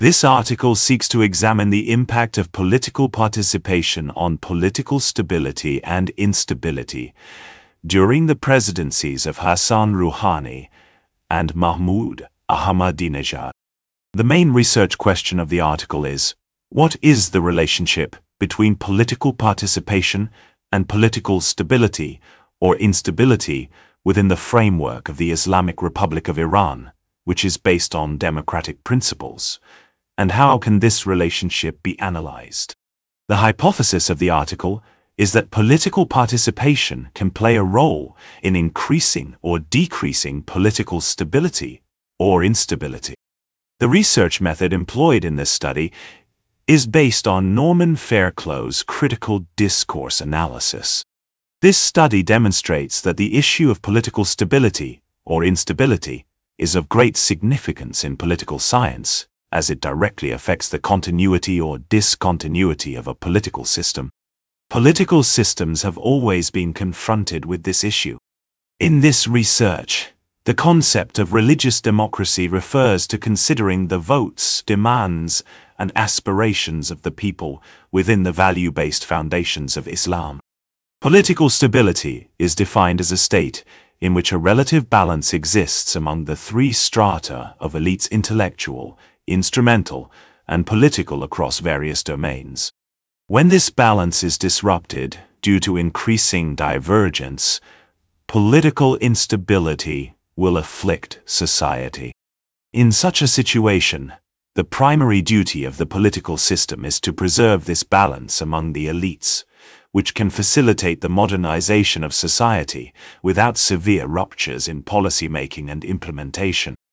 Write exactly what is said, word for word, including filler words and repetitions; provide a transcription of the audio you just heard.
This article seeks to examine the impact of political participation on political stability and instability during the presidencies of Hassan Rouhani and Mahmoud Ahmadinejad. The main research question of the article is, what is the relationship between political participation and political stability or instability within the framework of the Islamic Republic of Iran, which is based on democratic principles? And how can this relationship be analyzed? The hypothesis of the article is that political participation can play a role in increasing or decreasing political stability or instability. The research method employed in this study is based on Norman Fairclough's critical discourse analysis. This study demonstrates that the issue of political stability or instability is of great significance in political science, as it directly affects the continuity or discontinuity of a political system. Political systems have always been confronted with this issue. In this research, the concept of religious democracy refers to considering the votes, demands, and aspirations of the people within the value-based foundations of Islam. Political stability is defined as a state in which a relative balance exists among the three strata of elites: intellectual, instrumental, and political across various domains. When this balance is disrupted due to increasing divergence, political instability will afflict society. In such a situation, the primary duty of the political system is to preserve this balance among the elites, which can facilitate the modernization of society without severe ruptures in policy making and implementation.